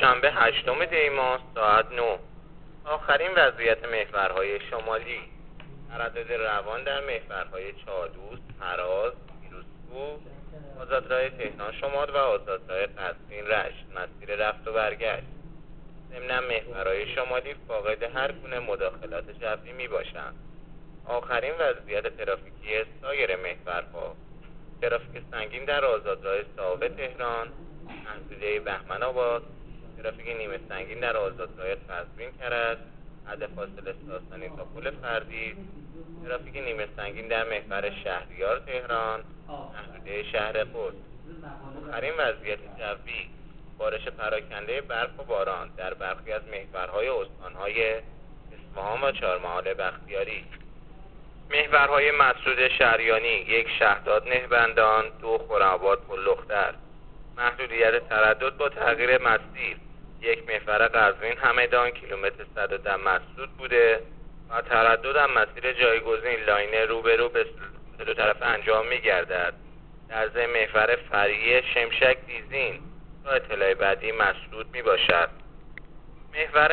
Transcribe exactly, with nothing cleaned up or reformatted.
دوشنبه هشتم دی ماه ساعت نه. آخرین وضعیت محورهای شمالی: تردد روان در محورهای چادوست، هراز، پیروزکوه، آزادراه تهران شمال و آزادراه قزوین رشت مسیر رفت و برگشت. ضمن محورهای شمالی فاقد هر گونه مداخلات جوی می باشند. آخرین وضعیت ترافیکی سایر محورها: ترافیک سنگین در آزادراه صاحب تهران، محدوده بهمن آباد، ترافیک نیمه سنگین در آزادراه قزوین کرج، حد فاصله ساسانی تا پل فردید، ترافیک نیمه سنگین در محور شهریار تهران، محدوده شهر قدس. آخرین وضعیت جوی: بارش پراکنده برف و باران در برخی از محورهای استانهای اصفهان و چهارمحال بختیاری. محورهای مسعود شریانی: یک شهداد نهبندان، دو خرم‌آباد پل‌لختر. محدودیت تردد با تغییر مسیر: یک محور قزوین همدان کیلومتر صد و ده مسدود بوده و تردد هم مسیر جایگزین لاین روبرو به دو طرف انجام می گردد. در ضمن محور فرعی شمشک دیزین تا اطلاع بعدی مسدود می باشد. محور